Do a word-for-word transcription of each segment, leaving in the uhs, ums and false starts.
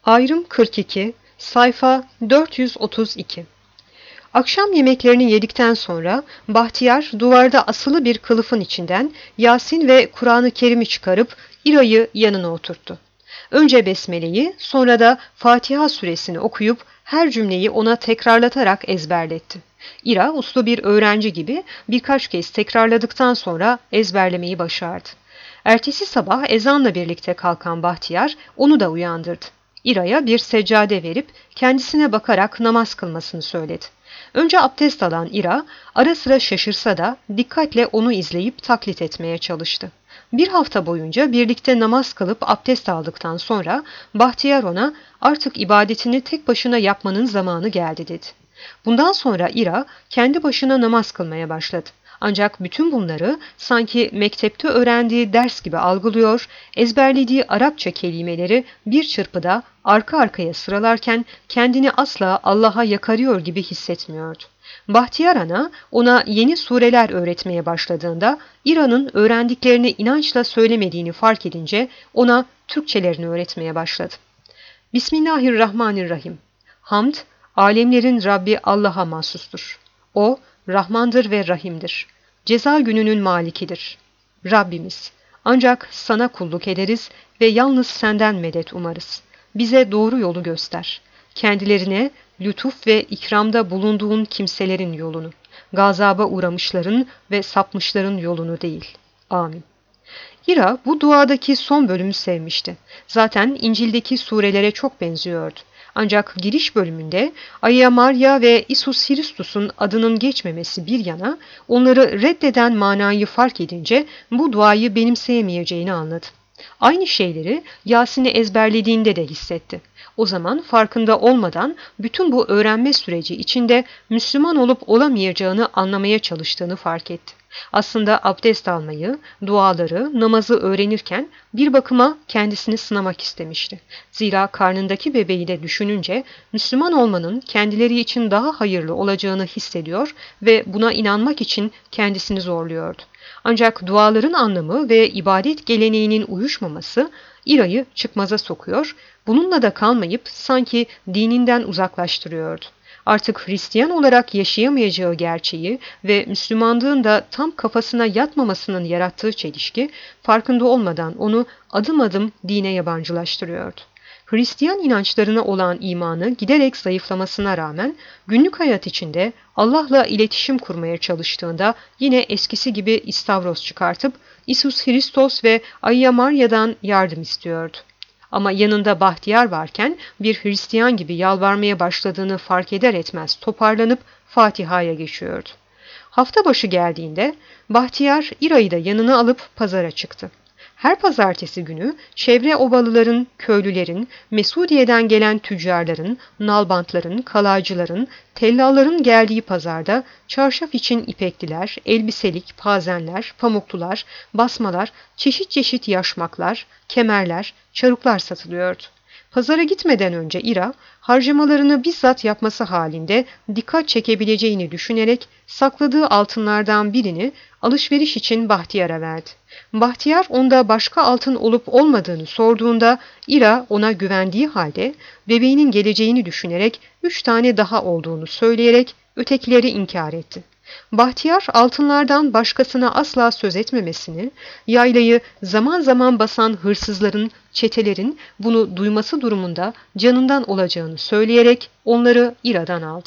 Ayrım kırk iki, sayfa dört yüz otuz iki. Akşam yemeklerini yedikten sonra Bahtiyar duvarda asılı bir kılıfın içinden Yasin ve Kur'an-ı Kerim'i çıkarıp İra'yı yanına oturttu. Önce Besmele'yi, sonra da Fatiha suresini okuyup her cümleyi ona tekrarlatarak ezberletti. İra uslu bir öğrenci gibi birkaç kez tekrarladıktan sonra ezberlemeyi başardı. Ertesi sabah ezanla birlikte kalkan Bahtiyar onu da uyandırdı. İra'ya bir seccade verip kendisine bakarak namaz kılmasını söyledi. Önce abdest alan İra, ara sıra şaşırsa da dikkatle onu izleyip taklit etmeye çalıştı. Bir hafta boyunca birlikte namaz kılıp abdest aldıktan sonra Bahtiyar ona artık ibadetini tek başına yapmanın zamanı geldi dedi. Bundan sonra İra kendi başına namaz kılmaya başladı. Ancak bütün bunları sanki mektepte öğrendiği ders gibi algılıyor, ezberlediği Arapça kelimeleri bir çırpıda arka arkaya sıralarken kendini asla Allah'a yakarıyor gibi hissetmiyordu. Bahtiyar Ana ona yeni sureler öğretmeye başladığında İra'nın öğrendiklerini inançla söylemediğini fark edince ona Türkçelerini öğretmeye başladı. Bismillahirrahmanirrahim. Hamd, alemlerin Rabbi Allah'a mahsustur. O, Rahmandır ve Rahim'dir. Ceza gününün malikidir. Rabbimiz, ancak sana kulluk ederiz ve yalnız senden medet umarız. Bize doğru yolu göster. Kendilerine lütuf ve ikramda bulunduğun kimselerin yolunu, gazaba uğramışların ve sapmışların yolunu değil. Amin. İra bu duadaki son bölümü sevmişti. Zaten İncil'deki surelere çok benziyordu. Ancak giriş bölümünde Ayya Maria ve Isus Hristus'un adının geçmemesi bir yana onları reddeden manayı fark edince bu duayı benimseyemeyeceğini anladı. Aynı şeyleri Yasin'i ezberlediğinde de hissetti. O zaman farkında olmadan bütün bu öğrenme süreci içinde Müslüman olup olamayacağını anlamaya çalıştığını fark etti. Aslında abdest almayı, duaları, namazı öğrenirken bir bakıma kendisini sınamak istemişti. Zira karnındaki bebeği de düşününce Müslüman olmanın kendileri için daha hayırlı olacağını hissediyor ve buna inanmak için kendisini zorluyordu. Ancak duaların anlamı ve ibadet geleneğinin uyuşmaması İra'yı çıkmaza sokuyor, bununla da kalmayıp sanki dininden uzaklaştırıyordu. Artık Hristiyan olarak yaşayamayacağı gerçeği ve Müslümanlığın da tam kafasına yatmamasının yarattığı çelişki farkında olmadan onu adım adım dine yabancılaştırıyordu. Hristiyan inançlarına olan imanı giderek zayıflamasına rağmen günlük hayat içinde Allah'la iletişim kurmaya çalıştığında yine eskisi gibi istavros çıkartıp Isus Hristos ve Ayya Maria'dan yardım istiyordu. Ama yanında Bahtiyar varken bir Hristiyan gibi yalvarmaya başladığını fark eder etmez toparlanıp Fatiha'ya geçiyordu. Hafta başı geldiğinde Bahtiyar İra'yı da yanına alıp pazara çıktı. Her pazartesi günü çevre obalıların, köylülerin, Mesudiye'den gelen tüccarların, nalbantların, kalaycıların, tellalların geldiği pazarda çarşaf için ipekliler, elbiselik, pazenler, pamuklular, basmalar, çeşit çeşit yaşmaklar, kemerler, çarıklar satılıyordu. Pazara gitmeden önce İra, harcamalarını bizzat yapması halinde dikkat çekebileceğini düşünerek sakladığı altınlardan birini alışveriş için Bahtiyar'a verdi. Bahtiyar onda başka altın olup olmadığını sorduğunda İra ona güvendiği halde bebeğinin geleceğini düşünerek üç tane daha olduğunu söyleyerek ötekileri inkar etti. Bahtiyar altınlardan başkasına asla söz etmemesini, yaylayı zaman zaman basan hırsızların, çetelerin bunu duyması durumunda canından olacağını söyleyerek onları İra'dan aldı.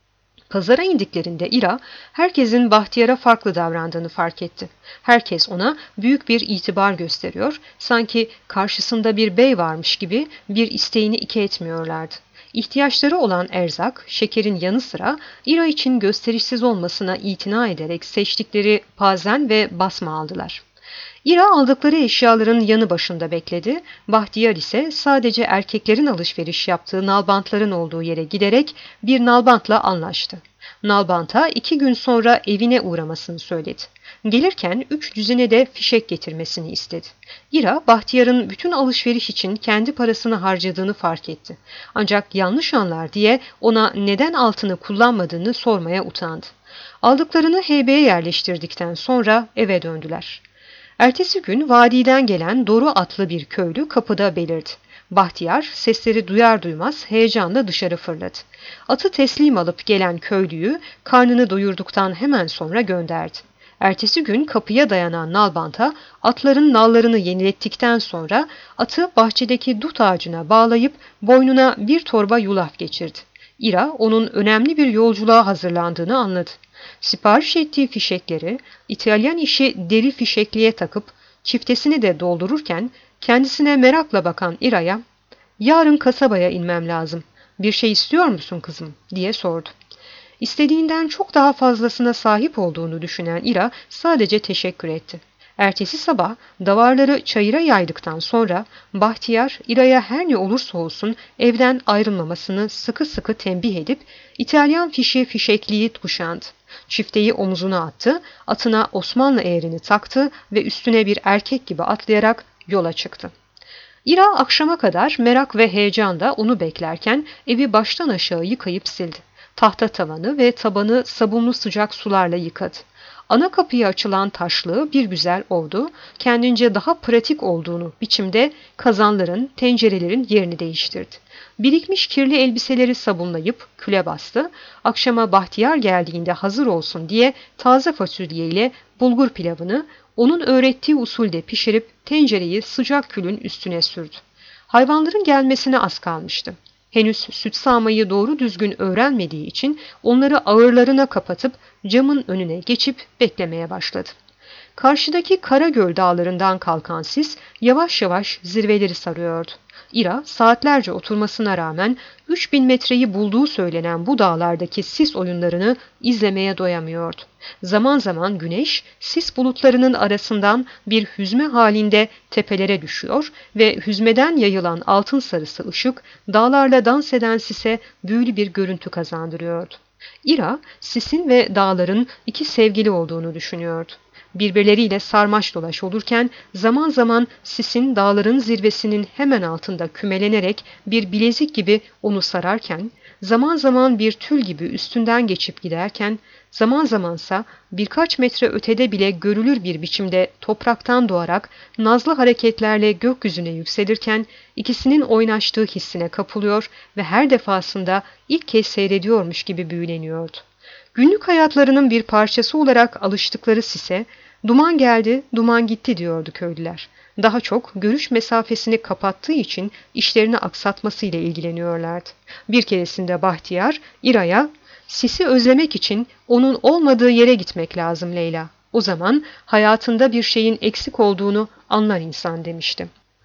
Pazara indiklerinde İra, herkesin Bahtiyar'a farklı davrandığını fark etti. Herkes ona büyük bir itibar gösteriyor, sanki karşısında bir bey varmış gibi bir isteğini iki etmiyorlardı. İhtiyaçları olan erzak, şekerin yanı sıra İra için gösterişsiz olmasına itina ederek seçtikleri pazen ve basma aldılar. İra aldıkları eşyaların yanı başında bekledi, Bahtiyar ise sadece erkeklerin alışveriş yaptığı nalbantların olduğu yere giderek bir nalbantla anlaştı. Nalbanta iki gün sonra evine uğramasını söyledi. Gelirken üç düzine de fişek getirmesini istedi. İra, Bahtiyar'ın bütün alışveriş için kendi parasını harcadığını fark etti. Ancak yanlış anlar diye ona neden altını kullanmadığını sormaya utandı. Aldıklarını heybeye yerleştirdikten sonra eve döndüler. Ertesi gün vadiden gelen Doru adlı bir köylü kapıda belirdi. Bahtiyar sesleri duyar duymaz heyecanla dışarı fırladı. Atı teslim alıp gelen köylüyü karnını doyurduktan hemen sonra gönderdi. Ertesi gün kapıya dayanan nalbanta atların nallarını yenilettikten sonra atı bahçedeki dut ağacına bağlayıp boynuna bir torba yulaf geçirdi. İra onun önemli bir yolculuğa hazırlandığını anladı. Sipariş ettiği fişekleri İtalyan işi deri fişekliğe takıp çiftesini de doldururken kendisine merakla bakan İra'ya "Yarın kasabaya inmem lazım. Bir şey istiyor musun kızım?" diye sordu. İstediğinden çok daha fazlasına sahip olduğunu düşünen İra sadece teşekkür etti. Ertesi sabah davarları çayıra yaydıktan sonra Bahtiyar İra'ya her ne olursa olsun evden ayrılmamasını sıkı sıkı tembih edip İtalyan fişi fişekliği kuşandı. Çifteyi omuzuna attı, atına Osmanlı eğerini taktı ve üstüne bir erkek gibi atlayarak yola çıktı. İra akşama kadar merak ve heyecanla onu beklerken evi baştan aşağı yıkayıp sildi. Tahta tavanı ve tabanı sabunlu sıcak sularla yıkadı. Ana kapıya açılan taşlığı bir güzel ovdu, kendince daha pratik olduğunu biçimde kazanların, tencerelerin yerini değiştirdi. Birikmiş kirli elbiseleri sabunlayıp küle bastı, akşama Bahtiyar geldiğinde hazır olsun diye taze fasulye ile bulgur pilavını onun öğrettiği usulde pişirip tencereyi sıcak külün üstüne sürdü. Hayvanların gelmesine az kalmıştı. Henüz süt sağmayı doğru düzgün öğrenmediği için onları ağırlarına kapatıp camın önüne geçip beklemeye başladı. Karşıdaki Karagöl dağlarından kalkan sis yavaş yavaş zirveleri sarıyordu. İra saatlerce oturmasına rağmen üç bin metreyi bulduğu söylenen bu dağlardaki sis oyunlarını izlemeye doyamıyordu. Zaman zaman güneş sis bulutlarının arasından bir hüzme halinde tepelere düşüyor ve hüzmeden yayılan altın sarısı ışık dağlarla dans eden sise büyülü bir görüntü kazandırıyordu. İra sisin ve dağların iki sevgili olduğunu düşünüyordu. Birbirleriyle sarmaş dolaş olurken zaman zaman sisin dağların zirvesinin hemen altında kümelenerek bir bilezik gibi onu sararken, zaman zaman bir tül gibi üstünden geçip giderken, zaman zamansa birkaç metre ötede bile görülür bir biçimde topraktan doğarak nazlı hareketlerle gökyüzüne yükselirken ikisinin oynaştığı hissine kapılıyor ve her defasında ilk kez seyrediyormuş gibi büyüleniyordu. Günlük hayatlarının bir parçası olarak alıştıkları sise, "Duman geldi, duman gitti" diyordu köylüler. Daha çok görüş mesafesini kapattığı için işlerini aksatmasıyla ilgileniyorlardı. Bir keresinde Bahtiyar, İra'ya, "Sisi özlemek için onun olmadığı yere gitmek lazım Leyla. O zaman hayatında bir şeyin eksik olduğunu anlar insan" demişti.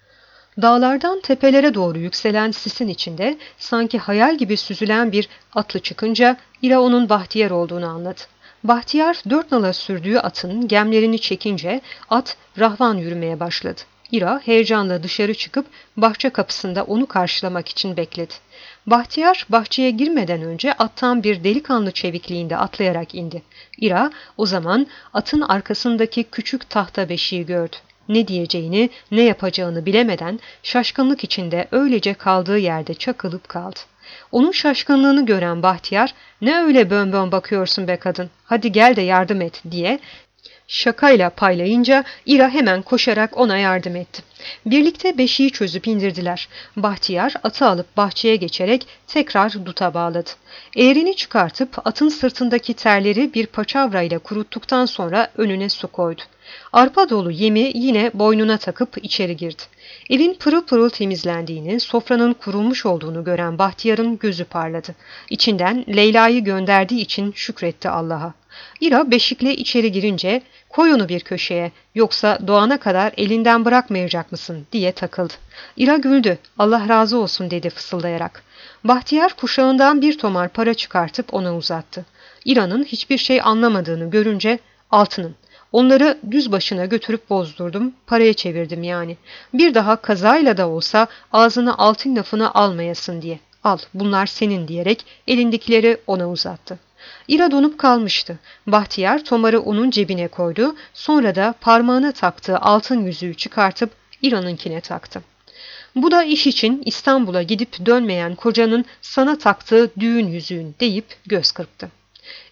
Dağlardan tepelere doğru yükselen sisin içinde sanki hayal gibi süzülen bir atlı çıkınca İra onun Bahtiyar olduğunu anladı. Bahtiyar dört nala sürdüğü atın gemlerini çekince at rahvan yürümeye başladı. İra heyecanla dışarı çıkıp bahçe kapısında onu karşılamak için bekledi. Bahtiyar bahçeye girmeden önce attan bir delikanlı çevikliğinde atlayarak indi. İra o zaman atın arkasındaki küçük tahta beşiği gördü. Ne diyeceğini, ne yapacağını bilemeden şaşkınlık içinde öylece kaldığı yerde çakılıp kaldı. Onun şaşkınlığını gören Bahtiyar, "Ne öyle bön bön bakıyorsun be kadın, hadi gel de yardım et" diye şakayla paylayınca İra hemen koşarak ona yardım etti. Birlikte beşiği çözüp indirdiler. Bahtiyar atı alıp bahçeye geçerek tekrar duta bağladı. Eğerini çıkartıp atın sırtındaki terleri bir paçavrayla kuruttuktan sonra önüne su koydu. Arpa dolu yemi yine boynuna takıp içeri girdi. Evin pırıl pırıl temizlendiğini, sofranın kurulmuş olduğunu gören Bahtiyar'ın gözü parladı. İçinden Leyla'yı gönderdiği için şükretti Allah'a. İra beşikle içeri girince "Koy onu bir köşeye, yoksa doğana kadar elinden bırakmayacak mısın?" diye takıldı. İra güldü. "Allah razı olsun" dedi fısıldayarak. Bahtiyar kuşağından bir tomar para çıkartıp ona uzattı. İra'nın hiçbir şey anlamadığını görünce "Altının. Onları düz başına götürüp bozdurdum, paraya çevirdim yani. Bir daha kazayla da olsa ağzına altın lafını almayasın diye. Al, bunlar senin" diyerek elindekileri ona uzattı. İra donup kalmıştı. Bahtiyar tomarı onun cebine koydu, sonra da parmağına taktığı altın yüzüğü çıkartıp İra'nınkine taktı. "Bu da iş için İstanbul'a gidip dönmeyen kocanın sana taktığı düğün yüzüğün" deyip göz kırptı.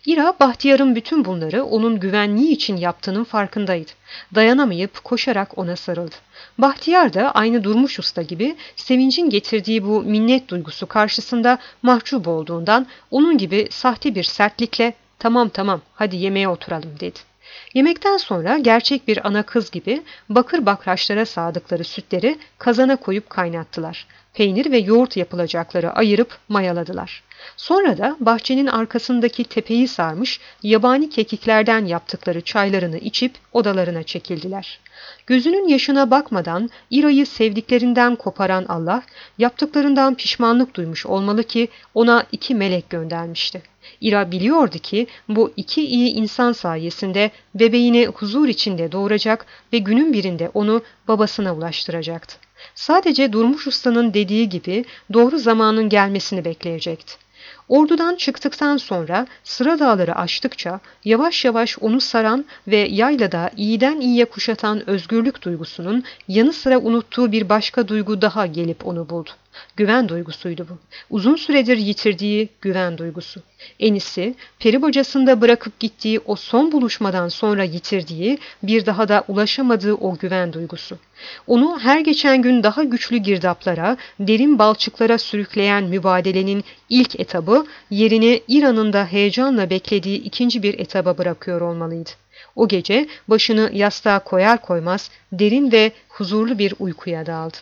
İra, Bahtiyar'ın bütün bunları onun güvenliği için yaptığının farkındaydı. Dayanamayıp koşarak ona sarıldı. Bahtiyar da aynı Durmuş Usta gibi sevincin getirdiği bu minnet duygusu karşısında mahcup olduğundan onun gibi sahte bir sertlikle "Tamam tamam, hadi yemeğe oturalım" dedi. Yemekten sonra gerçek bir ana kız gibi bakır bakraçlara sağdıkları sütleri kazana koyup kaynattılar. Peynir ve yoğurt yapılacakları ayırıp mayaladılar. Sonra da bahçenin arkasındaki tepeyi sarmış yabani kekiklerden yaptıkları çaylarını içip odalarına çekildiler. Gözünün yaşına bakmadan İra'yı sevdiklerinden koparan Allah, yaptıklarından pişmanlık duymuş olmalı ki ona iki melek göndermişti. İra biliyordu ki bu iki iyi insan sayesinde bebeğini huzur içinde doğuracak ve günün birinde onu babasına ulaştıracaktı. Sadece Durmuş Usta'nın dediği gibi doğru zamanın gelmesini bekleyecekti. Ordudan çıktıktan sonra Sıra Dağları aştıkça yavaş yavaş onu saran ve yaylada iyiden iyiye kuşatan özgürlük duygusunun yanı sıra unuttuğu bir başka duygu daha gelip onu buldu. Güven duygusuydu bu. Uzun süredir yitirdiği güven duygusu. Enisi, peri bacasında bırakıp gittiği o son buluşmadan sonra yitirdiği, bir daha da ulaşamadığı o güven duygusu. Onu her geçen gün daha güçlü girdaplara, derin balçıklara sürükleyen mübadelenin ilk etabı, yerini İra'nın da heyecanla beklediği ikinci bir etaba bırakıyor olmalıydı. O gece başını yastığa koyar koymaz derin ve huzurlu bir uykuya daldı.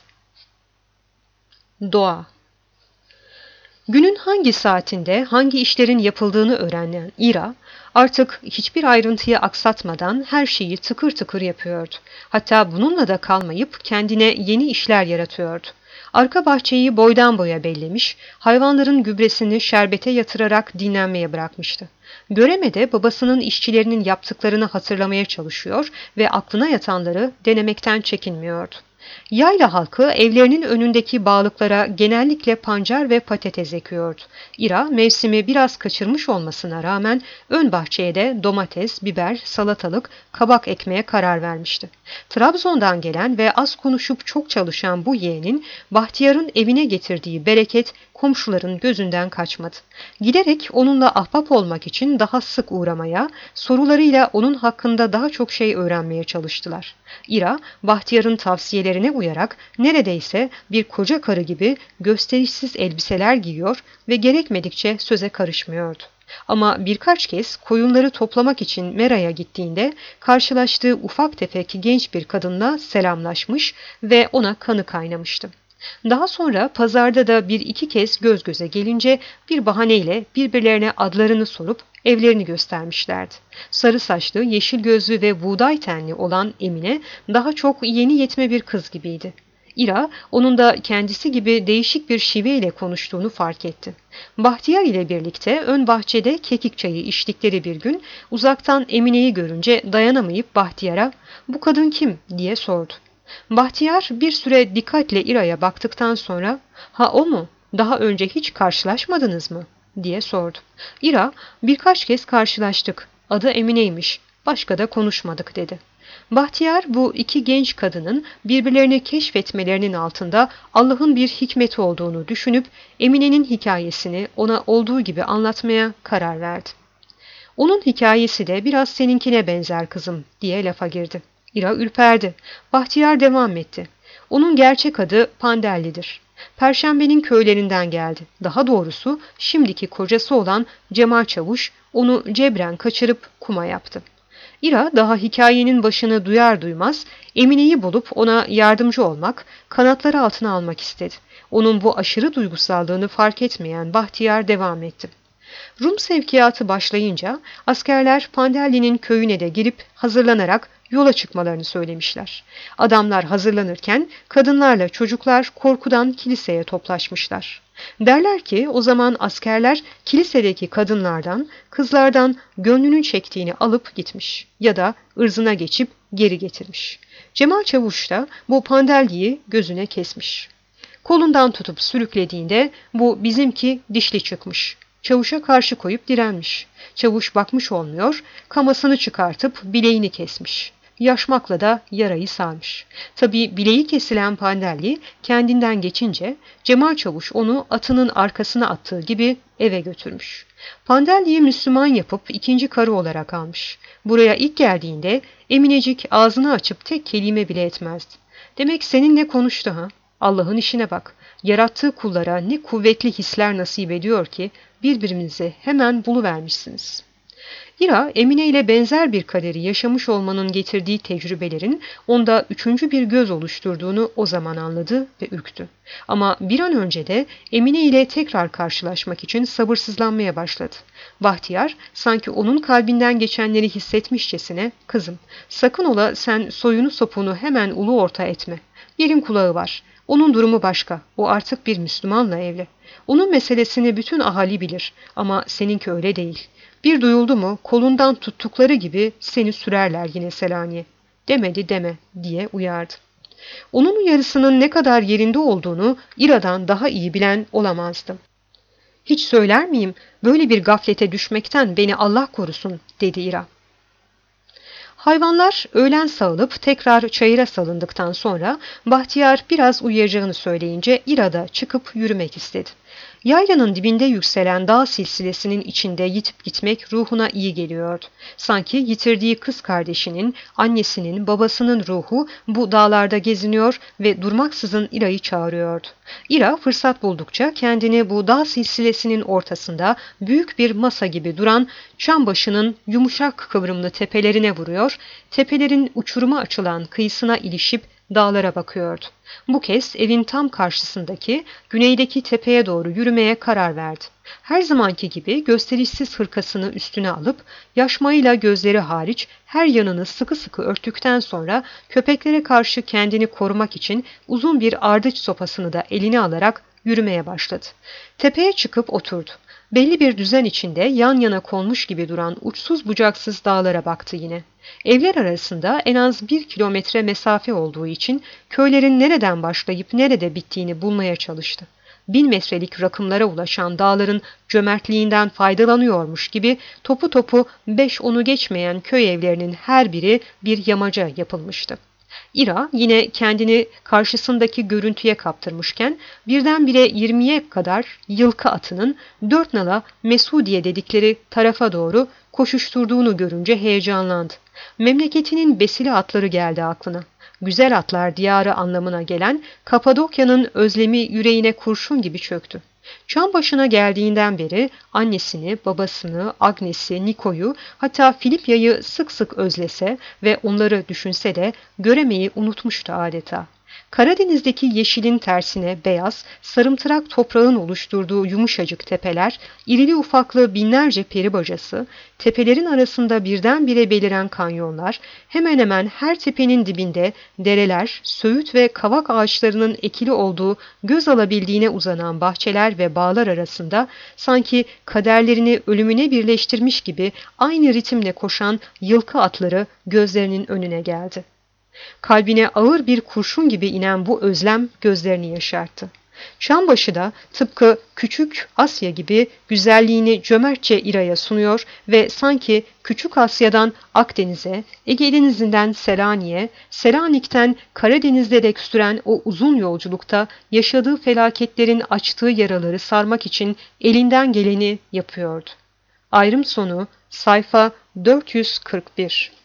Doğa. Günün hangi saatinde hangi işlerin yapıldığını öğrenen İra, artık hiçbir ayrıntıyı aksatmadan her şeyi tıkır tıkır yapıyordu. Hatta bununla da kalmayıp kendine yeni işler yaratıyordu. Arka bahçeyi boydan boya bellemiş, hayvanların gübresini şerbete yatırarak dinlenmeye bırakmıştı. Göremede babasının işçilerinin yaptıklarını hatırlamaya çalışıyor ve aklına yatanları denemekten çekinmiyordu. Yayla halkı evlerinin önündeki bağlıklara genellikle pancar ve patates ekiyordu. İra mevsimi biraz kaçırmış olmasına rağmen ön bahçeye de domates, biber, salatalık, kabak ekmeye karar vermişti. Trabzon'dan gelen ve az konuşup çok çalışan bu yeğenin Bahtiyar'ın evine getirdiği bereket komşuların gözünden kaçmadı. Giderek onunla ahbap olmak için daha sık uğramaya, sorularıyla onun hakkında daha çok şey öğrenmeye çalıştılar. İra, Bahtiyar'ın tavsiyelerine uyarak neredeyse bir koca karı gibi gösterişsiz elbiseler giyiyor ve gerekmedikçe söze karışmıyordu. Ama birkaç kez koyunları toplamak için Mera'ya gittiğinde karşılaştığı ufak tefek genç bir kadınla selamlaşmış ve ona kanı kaynamıştı. Daha sonra pazarda da bir iki kez göz göze gelince bir bahaneyle birbirlerine adlarını sorup evlerini göstermişlerdi. Sarı saçlı, yeşil gözlü ve buğday tenli olan Emine daha çok yeni yetme bir kız gibiydi. İra, onun da kendisi gibi değişik bir şiveyle konuştuğunu fark etti. Bahtiyar ile birlikte ön bahçede kekik çayı içtikleri bir gün uzaktan Emine'yi görünce dayanamayıp Bahtiyar'a "Bu kadın kim?" diye sordu. Bahtiyar bir süre dikkatle İra'ya baktıktan sonra "Ha o mu? Daha önce hiç karşılaşmadınız mı?" diye sordu. İra, "Birkaç kez karşılaştık. Adı Emine'ymiş. Başka da konuşmadık" dedi. Bahtiyar bu iki genç kadının birbirlerini keşfetmelerinin altında Allah'ın bir hikmeti olduğunu düşünüp Emine'nin hikayesini ona olduğu gibi anlatmaya karar verdi. "Onun hikayesi de biraz seninkine benzer kızım" diye lafa girdi. İra ürperdi. Bahtiyar devam etti. "Onun gerçek adı Pandelli'dir. Perşembe'nin köylerinden geldi. Daha doğrusu şimdiki kocası olan Cemal Çavuş onu cebren kaçırıp kuma yaptı." İra daha hikayenin başını duyar duymaz Emine'yi bulup ona yardımcı olmak, kanatları altına almak istedi. Onun bu aşırı duygusallığını fark etmeyen Bahtiyar devam etti. Rum sevkiyatı başlayınca askerler Pandelli'nin köyüne de girip hazırlanarak yola çıkmalarını söylemişler. Adamlar hazırlanırken kadınlarla çocuklar korkudan kiliseye toplaşmışlar. Derler ki o zaman askerler kilisedeki kadınlardan, kızlardan gönlünün çektiğini alıp gitmiş ya da ırzına geçip geri getirmiş. Cemal Çavuş da bu Pandelli'yi gözüne kesmiş. Kolundan tutup sürüklediğinde bu bizimki dişli çıkmış. Çavuşa karşı koyup direnmiş. Çavuş bakmış olmuyor, kamasını çıkartıp bileğini kesmiş. yaşmakla da yarayı sarmış. Tabii bileği kesilen Pandalli kendinden geçince Cemal Çavuş onu atının arkasına attığı gibi eve götürmüş. Pandalli'yi Müslüman yapıp ikinci karı olarak almış. Buraya ilk geldiğinde Eminecik ağzını açıp tek kelime bile etmezdi. Demek seninle konuştu ha? Allah'ın işine bak. Yarattığı kullara ne kuvvetli hisler nasip ediyor ki birbirinizi hemen buluvermişsiniz. İra, Emine ile benzer bir kaderi yaşamış olmanın getirdiği tecrübelerin onda üçüncü bir göz oluşturduğunu o zaman anladı ve ürktü. Ama bir an önce de Emine ile tekrar karşılaşmak için sabırsızlanmaya başladı. Bahtiyar sanki onun kalbinden geçenleri hissetmişçesine, "Kızım, sakın ola sen soyunu sopunu hemen ulu orta etme. Yerin kulağı var. Onun durumu başka. O artık bir Müslümanla evli. Onun meselesini bütün ahali bilir ama seninki öyle değil. Bir duyuldu mu kolundan tuttukları gibi seni sürerler yine Selanik'e. Demedi deme diye uyardı. Onun uyarısının ne kadar yerinde olduğunu İra'dan daha iyi bilen olamazdı. Hiç söyler miyim, böyle bir gaflete düşmekten beni Allah korusun dedi İra. Hayvanlar öğlen sağılıp tekrar çayıra salındıktan sonra Bahtiyar biraz uyuyacağını söyleyince İra da çıkıp yürümek istedi. Yaylanın dibinde yükselen dağ silsilesinin içinde yitip gitmek ruhuna iyi geliyordu. Sanki yitirdiği kız kardeşinin, annesinin, babasının ruhu bu dağlarda geziniyor ve durmaksızın İra'yı çağırıyordu. İra fırsat buldukça kendini bu dağ silsilesinin ortasında büyük bir masa gibi duran çam başının yumuşak kıvrımlı tepelerine vuruyor, tepelerin uçuruma açılan kıyısına ilişip dağlara bakıyordu. Bu kez evin tam karşısındaki, güneydeki tepeye doğru yürümeye karar verdi. Her zamanki gibi gösterişsiz hırkasını üstüne alıp, yaşmayla gözleri hariç her yanını sıkı sıkı örttükten sonra köpeklere karşı kendini korumak için uzun bir ardıç sopasını da eline alarak yürümeye başladı. Tepeye çıkıp oturdu. Belli bir düzen içinde yan yana konmuş gibi duran uçsuz bucaksız dağlara baktı yine. Evler arasında en az bir kilometre mesafe olduğu için köylerin nereden başlayıp nerede bittiğini bulmaya çalıştı. Bin metrelik rakımlara ulaşan dağların cömertliğinden faydalanıyormuş gibi topu topu beş onu geçmeyen köy evlerinin her biri bir yamaca yapılmıştı. İra yine kendini karşısındaki görüntüye kaptırmışken birdenbire yirmiye kadar yılkı atının dört nala Mesudiye dedikleri tarafa doğru koşuşturduğunu görünce heyecanlandı. Memleketinin besili atları geldi aklına. Güzel atlar diyarı anlamına gelen Kapadokya'nın özlemi yüreğine kurşun gibi çöktü. Çam başına geldiğinden beri annesini, babasını, Agnes'i, Niko'yu, hatta Filipya'yı sık sık özlese ve onları düşünse de göremeyi unutmuştu adeta. Karadeniz'deki yeşilin tersine beyaz, sarımtırak toprağın oluşturduğu yumuşacık tepeler, irili ufaklı binlerce peri bacası, tepelerin arasında birdenbire beliren kanyonlar, hemen hemen her tepenin dibinde dereler, söğüt ve kavak ağaçlarının ekili olduğu göz alabildiğine uzanan bahçeler ve bağlar arasında sanki kaderlerini ölümüne birleştirmiş gibi aynı ritimle koşan yılkı atları gözlerinin önüne geldi. Kalbine ağır bir kurşun gibi inen bu özlem gözlerini yaşarttı. Çambaşı da tıpkı küçük Asya gibi güzelliğini cömertçe İra'ya sunuyor ve sanki küçük Asya'dan Akdeniz'e, Ege Denizi'nden Selanik'e, Selanik'ten Karadeniz'de dek süren o uzun yolculukta yaşadığı felaketlerin açtığı yaraları sarmak için elinden geleni yapıyordu. Ayrım sonu sayfa dört yüz kırk bir.